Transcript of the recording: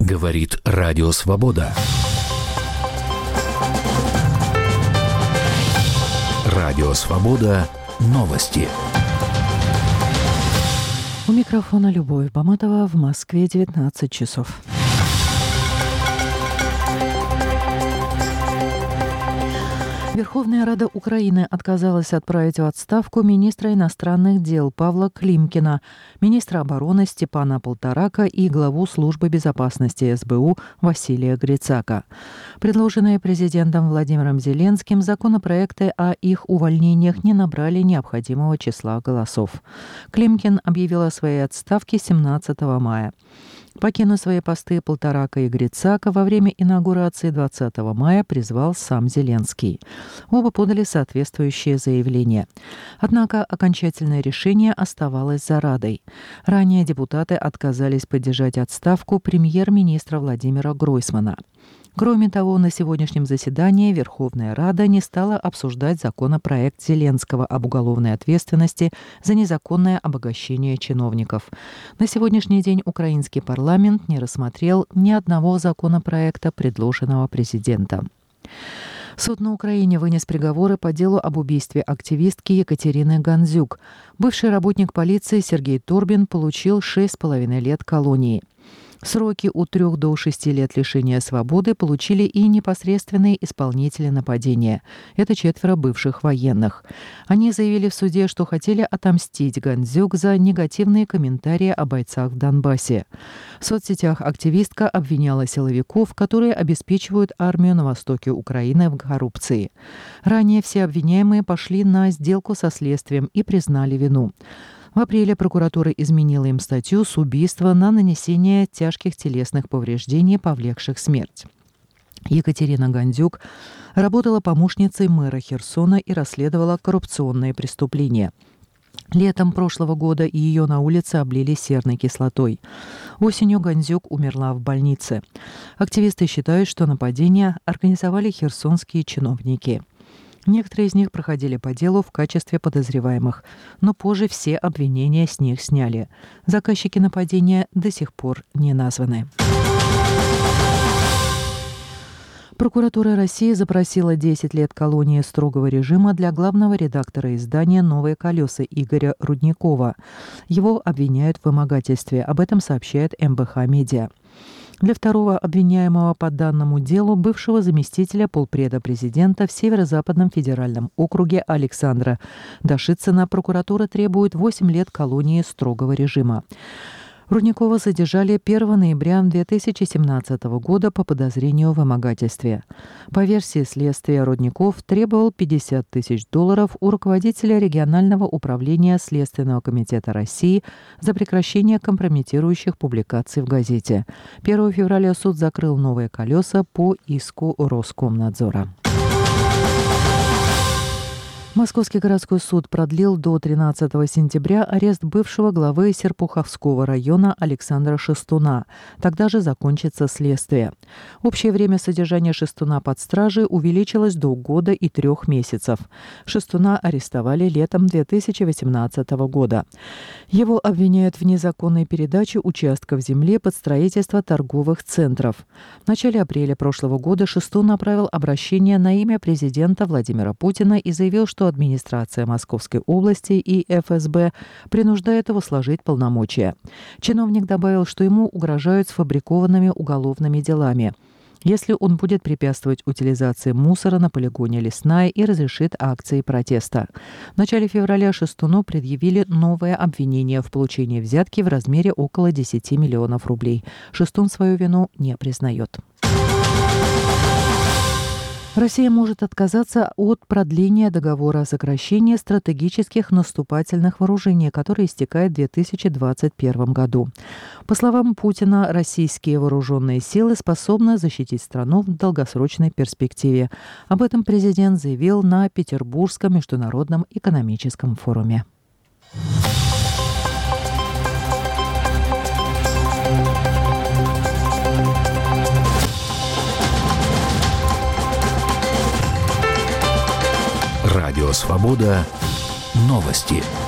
Говорит Радио Свобода. Радио Свобода. Новости. У микрофона Любовь Баматова. В Москве 19 часов. Верховная Рада Украины отказалась отправить в отставку министра иностранных дел Павла Климкина, министра обороны Степана Полторака и главу службы безопасности СБУ Василия Грицака. Предложенные президентом Владимиром Зеленским законопроекты о их увольнениях не набрали необходимого числа голосов. Климкин объявил о своей отставке 17 мая. Покинуть свои посты Полторака и Грицака во время инаугурации 20 мая призвал сам Зеленский. Оба подали соответствующее заявление. Однако окончательное решение оставалось за Радой. Ранее депутаты отказались поддержать отставку премьер-министра Владимира Гройсмана. Кроме того, на сегодняшнем заседании Верховная Рада не стала обсуждать законопроект Зеленского об уголовной ответственности за незаконное обогащение чиновников. На сегодняшний день украинский парламент не рассмотрел ни одного законопроекта, предложенного президентом. Суд на Украине вынес приговоры по делу об убийстве активистки Екатерины Гандзюк. Бывший работник полиции Сергей Торбин получил 6,5 лет колонии. Сроки от 3 до 6 лет лишения свободы получили и непосредственные исполнители нападения. Это 4 бывших военных. Они заявили в суде, что хотели отомстить Гандзюк за негативные комментарии о бойцах в Донбассе. В соцсетях активистка обвиняла силовиков, которые обеспечивают армию на востоке Украины в коррупции. Ранее все обвиняемые пошли на сделку со следствием и признали вину. В апреле прокуратура изменила им статью с убийства на нанесение тяжких телесных повреждений, повлекших смерть. Екатерина Гандзюк работала помощницей мэра Херсона и расследовала коррупционные преступления. Летом прошлого года ее на улице облили серной кислотой. Осенью Гандзюк умерла в больнице. Активисты считают, что нападение организовали херсонские чиновники. Некоторые из них проходили по делу в качестве подозреваемых, но позже все обвинения с них сняли. Заказчики нападения до сих пор не названы. Прокуратура России запросила 10 лет колонии строгого режима для главного редактора издания «Новые колеса» Игоря Рудникова. Его обвиняют в вымогательстве. Об этом сообщает МБХ Медиа. Для второго обвиняемого по данному делу, бывшего заместителя полпреда президента в Северо-Западном федеральном округе Александра Дашицына, прокуратура требует 8 лет колонии строгого режима. Рудникова задержали 1 ноября 2017 года по подозрению в вымогательстве. По версии следствия, Рудников требовал $50 тысяч у руководителя регионального управления Следственного комитета России за прекращение компрометирующих публикаций в газете. 1 февраля суд закрыл «Новые колеса» по иску Роскомнадзора. Московский городской суд продлил до 13 сентября арест бывшего главы Серпуховского района Александра Шестуна. Тогда же закончится следствие. Общее время содержания Шестуна под стражей увеличилось до года и 3 месяцев. Шестуна арестовали летом 2018 года. Его обвиняют в незаконной передаче участков земли под строительство торговых центров. В начале апреля прошлого года Шестун направил обращение на имя президента Владимира Путина и заявил, что администрация Московской области и ФСБ принуждает его сложить полномочия. Чиновник добавил, что ему угрожают сфабрикованными уголовными делами, если он будет препятствовать утилизации мусора на полигоне «Лесная» и разрешит акции протеста. В начале февраля Шестуну предъявили новое обвинение в получении взятки в размере около 10 миллионов рублей. Шестун свою вину не признает. Россия может отказаться от продления договора о сокращении стратегических наступательных вооружений, который истекает в 2021 году. По словам Путина, российские вооруженные силы способны защитить страну в долгосрочной перспективе. Об этом президент заявил на Петербургском международном экономическом форуме. Радио Свобода. Новости.